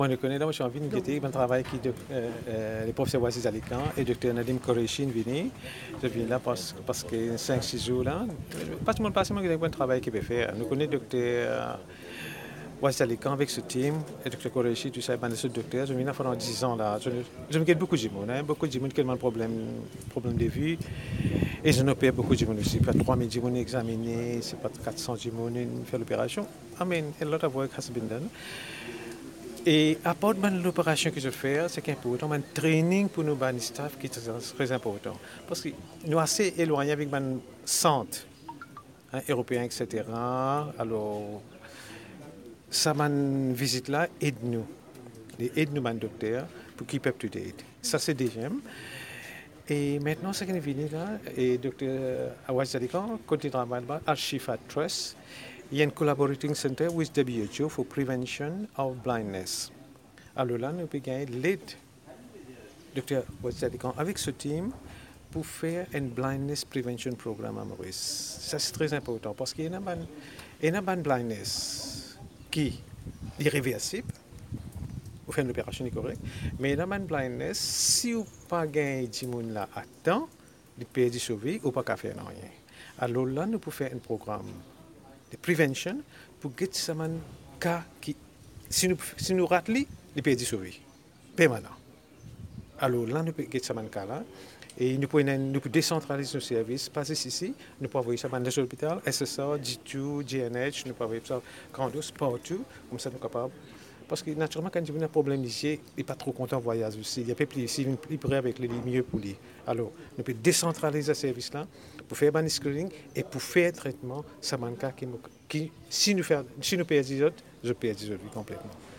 Moi, je connais, donc, j'ai envie de quitter mon travail qui les professeurs Waziz Alikan et docteur Nadim Koreshi vini. Je viens là parce que 5-6 jours là, pas tout le monde passe, mais il y a un bon travail qu'il peut faire. Nous connaissons docteur Waziz Alikan avec ce team et docteur Koreshi, tout ça, ce docteur. Je viens là pendant 10 ans là. Je me quitte beaucoup de monde, beaucoup de monde qui ont un problème de vue. Et je opère beaucoup de monde aussi. Pas 3000 gens examinés, c'est pas 400 gens faire l'opération. I mean, a lot of work has been done. Et à part de l'opération que je fais, c'est important, un training pour nos staff qui est très important. Parce que nous sommes assez éloignés avec un centre européen, etc. Alors, ça m'a visite là aide-nous. Aide-nous, un docteur, pour keep up to date. Ça, c'est deuxième. Et maintenant, ce qui est venu là, et docteur Awaz Zadikan, continue de travailler à Shifa Trust. Il y a un collaborating center with WHO for prevention of blindness. Alors là, nous pouvons gagner l'aide Dr. Watzadikan avec ce team pour faire un blindness prevention programme à Maurice. Ça, c'est très important parce qu'il y a une blindness qui est irréversible. Vous faites une opération correcte, mais il y a une blindness, si vous n'avez pas gagné ce monde là à temps, vous pouvez sauver ou pas faire rien. Alors là, nous pouvons faire un programme de prevention pour que ce cas qui, si nous ratons, nous pouvons sauver. Permanent. Alors là, nous pouvons faire ce cas-là. Et nous pouvons décentraliser nos services, passer ici, nous pouvons envoyer ça dans les hôpitaux, SSA, G2, GNH, nous pouvons envoyer ça Candos, partout, comme ça nous sommes capables. Parce que naturellement, quand il y a un problème ici, il n'est pas trop content de voyager aussi. Il y a plus ici, il prêt avec les mieux pour lui. Alors, nous pouvons décentraliser ce service-là pour faire un screening et pour faire un traitement, ça manque qui si nous perdons les autres, je perds les autres complètement.